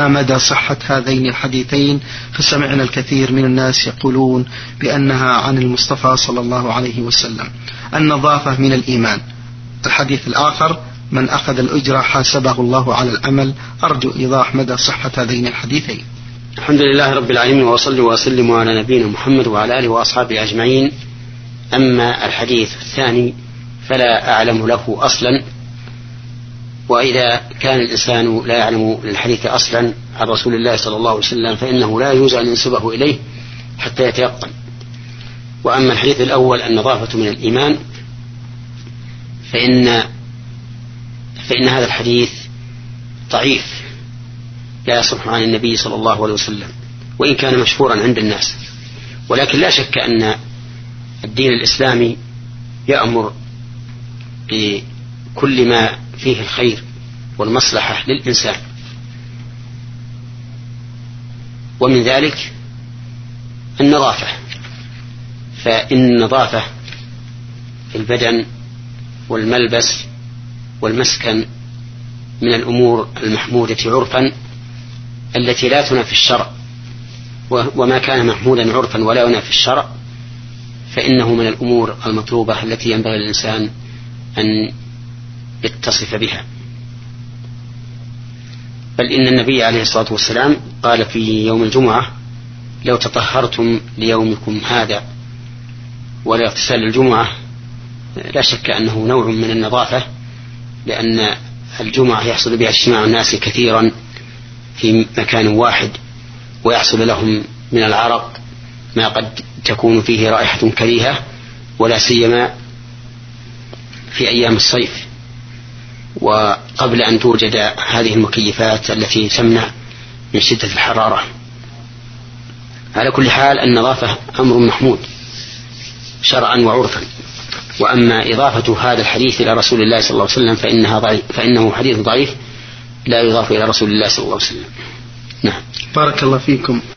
ما مدى صحة هذين الحديثين؟ فسمعنا الكثير من الناس يقولون بأنها عن المصطفى صلى الله عليه وسلم. النظافة من الإيمان. الحديث الآخر: من أخذ الأجرة حاسبه الله على العمل. أرجو إيضاح مدى صحة هذين الحديثين. الحمد لله رب العالمين، وصلي وسلم على نبينا محمد وعلى آله وأصحابه أجمعين. أما الحديث الثاني فلا أعلم له أصلا، وإذا كان الإنسان لا يعلم للحديث أصلا عن رسول الله صلى الله عليه وسلم فإنه لا يجوز أن ينسبه إليه حتى يتيقن. وأما الحديث الأول النظافة من الإيمان فإن هذا الحديث ضعيف لا يصح عن النبي صلى الله عليه وسلم، وإن كان مشهورا عند الناس. ولكن لا شك أن الدين الإسلامي يأمر بكل ما فيه الخير والمصلحة للإنسان، ومن ذلك النظافة. فإن النظافة في البدن والملبس والمسكن من الأمور المحمودة عرفا التي لا تنافي الشرع، وما كان محمودا عرفا ولا ينافي الشرع فإنه من الأمور المطلوبة التي ينبغي للإنسان أن يتصف بها. بل إن النبي عليه الصلاة والسلام قال في يوم الجمعة: لو تطهرتم ليومكم هذا. والاغتسال للجمعة لا شك أنه نوع من النظافة، لأن الجمعة يحصل بها اجتماع الناس كثيرا في مكان واحد، ويحصل لهم من العرق ما قد تكون فيه رائحة كريهة، ولا سيما في أيام الصيف وقبل أن توجد هذه المكيفات التي تمنع من شدة الحرارة. على كل حال النظافة أمر محمود شرعا وعرفا. وأما إضافة هذا الحديث إلى رسول الله صلى الله عليه وسلم فإنه حديث ضعيف لا يضاف إلى رسول الله صلى الله عليه وسلم. نعم. بارك الله فيكم.